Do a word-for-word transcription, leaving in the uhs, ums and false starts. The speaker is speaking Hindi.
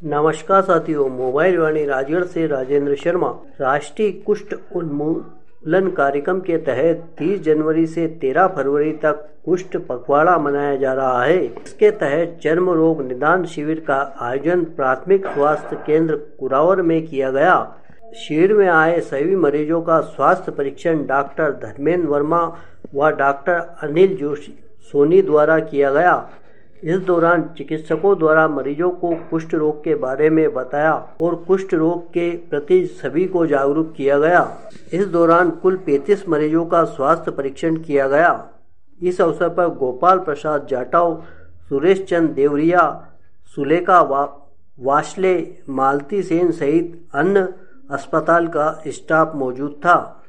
नमस्कार साथियों, मोबाइल वाणी राजगढ़ से राजेंद्र शर्मा। राष्ट्रीय कुष्ठ उन्मूलन कार्यक्रम के तहत तीस जनवरी से तेरह फरवरी तक कुष्ठ पखवाड़ा मनाया जा रहा है। इसके तहत चर्म रोग निदान शिविर का आयोजन प्राथमिक स्वास्थ्य केंद्र कुरावर में किया गया। शिविर में आए सभी मरीजों का स्वास्थ्य परीक्षण डॉक्टर धर्मेंद्र वर्मा व डॉक्टर अनिल जोशी सोनी द्वारा किया गया। इस दौरान चिकित्सकों द्वारा मरीजों को कुष्ठ रोग के बारे में बताया और कुष्ठ रोग के प्रति सभी को जागरूक किया गया। इस दौरान कुल पैंतीस मरीजों का स्वास्थ्य परीक्षण किया गया। इस अवसर पर गोपाल प्रसाद जाटव, सुरेश चंद देवरिया, सुलेखा वा, वाशले, मालती सेन सहित अन्य अस्पताल का स्टाफ मौजूद था।